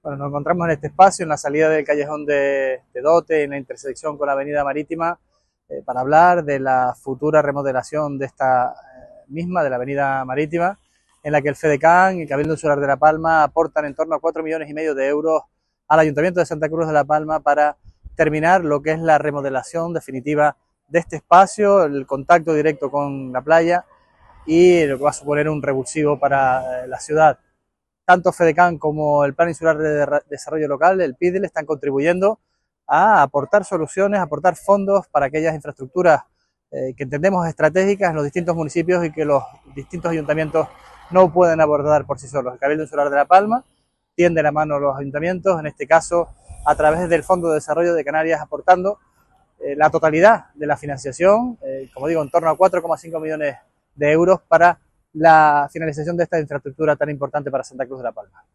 Bueno, nos encontramos en este espacio, en la salida del callejón de Dote, en la intersección con la avenida Marítima, para hablar de la futura remodelación de esta misma, de la avenida Marítima, en la que el FEDECAN y Cabildo Insular de La Palma aportan en torno a 4,5 millones de euros al Ayuntamiento de Santa Cruz de La Palma para terminar lo que es la remodelación definitiva de este espacio, el contacto directo con la playa y lo que va a suponer un revulsivo para la ciudad. Tanto FEDECAN como el Plan Insular de Desarrollo Local, el PIDEL, están contribuyendo a aportar soluciones, a aportar fondos para aquellas infraestructuras que entendemos estratégicas en los distintos municipios y que los distintos ayuntamientos no pueden abordar por sí solos. El Cabildo Insular de La Palma tiende la mano a los ayuntamientos, en este caso a través del Fondo de Desarrollo de Canarias, aportando la totalidad de la financiación, como digo, en torno a 4,5 millones de euros para la finalización de esta infraestructura tan importante para Santa Cruz de La Palma.